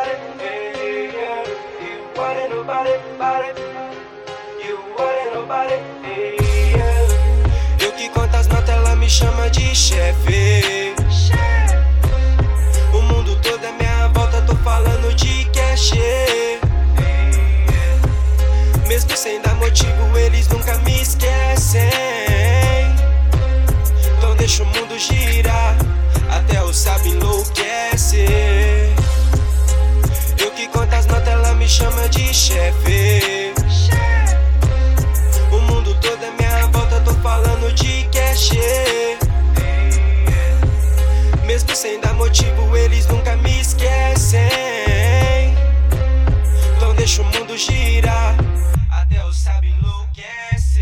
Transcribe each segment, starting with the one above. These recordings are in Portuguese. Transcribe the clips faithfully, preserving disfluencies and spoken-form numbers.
nobody, hey, yeah. You wanted nobody, nobody. You wanted nobody, hey, yeah. Eu que conto as notas, ela me chama de chefe. O mundo todo é minha volta, tô falando de cash. Mesmo sem dar motivo, eles nunca me esquecem. Então deixa o mundo girar, até o sábio enlouquece. Eu que conto as notas, ela me chama de chefe. O mundo todo é minha volta, tô falando de cash. Mesmo sem dar motivo, eles nunca me esquecem. Então deixa o mundo girar, até o sábio enlouquece.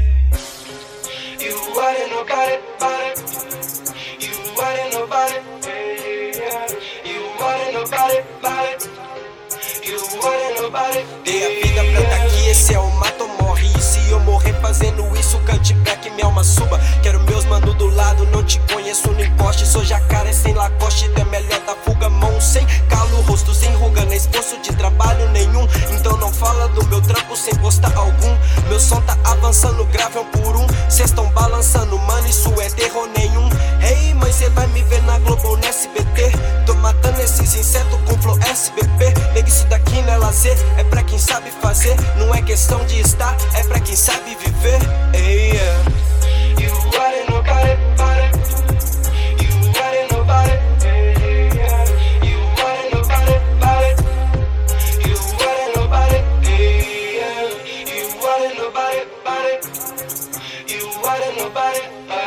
You wanted nobody, nobody. You wanted nobody, yeah. You wanted nobody, nobody. You wanted nobody. Dei a vida pra tá aqui, esse é o mato ou morre. E se eu morrer fazendo isso, cante pra que minha alma suba. Quero meus mano do lado, não te conheço no encoste. Sou jacaré sem lacoste, tu é melhor da fuga. Mão sem calo, rosto sem ruga, nem esforço de trabalho nenhum. Então não fala do meu trampo sem postar algum. Meu som tá avançando, grave um por um. Cês tão balançando, mano, isso é terror nenhum. Hey, mãe, cê vai me ver na Globo ou no S B T. Tô matando esses insetos com flow S B P. Nega, isso daqui não é lazer, é pra quem sabe fazer. Não é questão de estar, é pra quem sabe viver. Hey, yeah. You wanted nobody, nobody. You wanted nobody, hey, yeah. You wanted nobody, nobody. You wanted nobody, hey, yeah. You wanted nobody, nobody. You wanted nobody,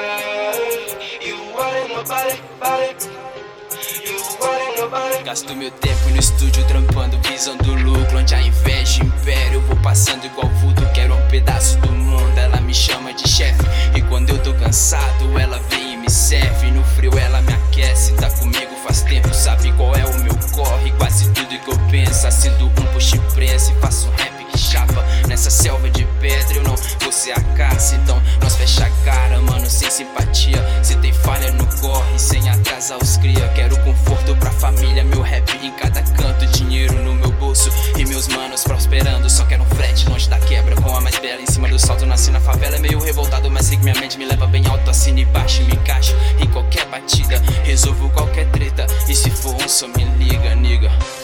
uh, you wanted nobody, nobody. You wanted nobody. Gasto meu tempo no estúdio trampando, visão do lucro, onde a inveja império. Eu vou passando igual vulto, quero um pedaço do mundo. Ela me chama de chefe, e quando eu tô cansado ela vem e me serve. No frio ela me aquece, tá comigo faz tempo, sabe qual é o meu corre. Quase tudo que eu penso, assino um puxa e prensa e faço um rap que chapa. Nessa selva de pedra eu não vou ser a caça, então nós fecha a cara, mano, sem simpatia. Se tem falha no corre, sem atrasar os cria. Quero conforto pra família, meu rap em cada canto, dinheiro no meu bolso e meus manos prosperando. Só quero um frete longe da quebra, com a mais bela em cima do salto. Nasci na favela, é meio revoltado, mas sei que minha mente me leva bem alto. Assino e baixo, me encaixo em qualquer batida, resolvo qualquer treta. E se for um só me liga, nigga.